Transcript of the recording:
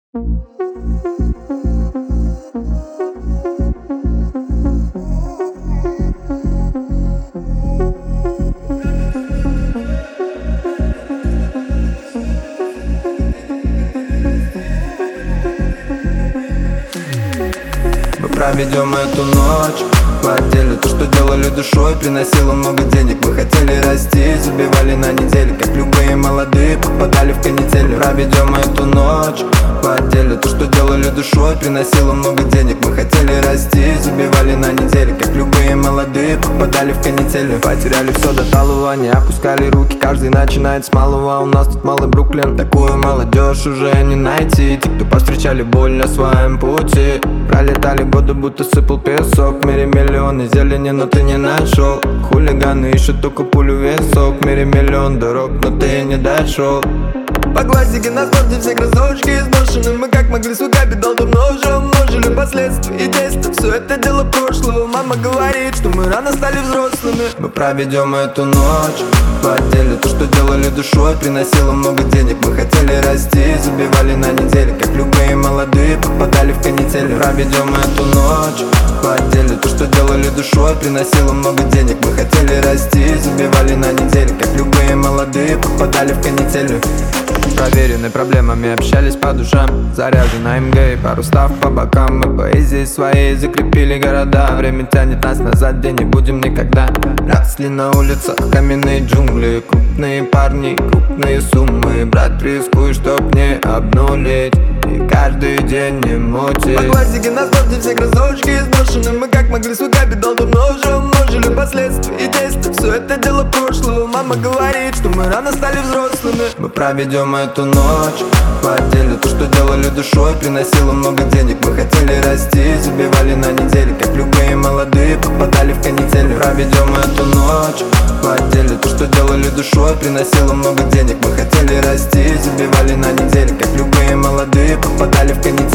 Мы проведем эту ночь по отделе. То, что делали душой, приносило много денег. Мы хотели расти, забивали на неделю. Как любые молодые, попадали в канители. Проведем эту ночь по отделе. То, что делали душой, приносило много денег. Мы хотели расти, забивали на неделю. Как любые молодые, попадали в канители. Потеряли все до талого, не опускали руки. Каждый начинает с малого, у нас тут малый Бруклин. Такую молодежь уже не найти. Те, кто повстречали боль на своем пути. Пролетали годы, будто сыпал песок. В мире миллионы зелени, но ты не нашел. Хулиганы ищут только пулю в висок. В мире миллион дорог, но ты не дошел. По классике на спорте все кроссовочки изношены. Мы как могли с угаби дал давно уже умножили последствия и действия. Все это дело прошлого. Мама говорит, что мы рано стали взрослыми. Мы проведем эту ночь по отделе. То, что делали душой, приносило много денег. Мы хотели расти, забивали на неделю. Как любые молодые, попадали в канители. Проведем эту ночь по отделе. То, что делали душой, приносило много денег. Мы хотели расти, забивали на неделю. Как любые молодые, попадали в канители. Проверены проблемами, общались по душам. Заряжена МГ и пару став по бокам. Мы поэзией своей закрепили города. Время тянет нас назад, где не будем никогда. Росли на улицах каменные джунгли. Крупные парни, крупные суммы. Брат, рискуй, чтоб не обнулить. И каждый день не мутить. По классике на спорте все кроссовочки изношены. Мы как могли с угаби дал давно уже умножили последствия и действия. Все это дело прошлого. Мама говорит, что мы рано стали взрослыми. Мы проведем эту ночь по отделе. То, что делали душой, приносило много денег. Мы хотели расти, забивали на неделю. Как любые молодые, попадали в канители. Проведем эту ночь по отделе. То, что делали душой, приносило много денег. Мы хотели расти, забивали на неделю. Как любые молодые, попадали в канители.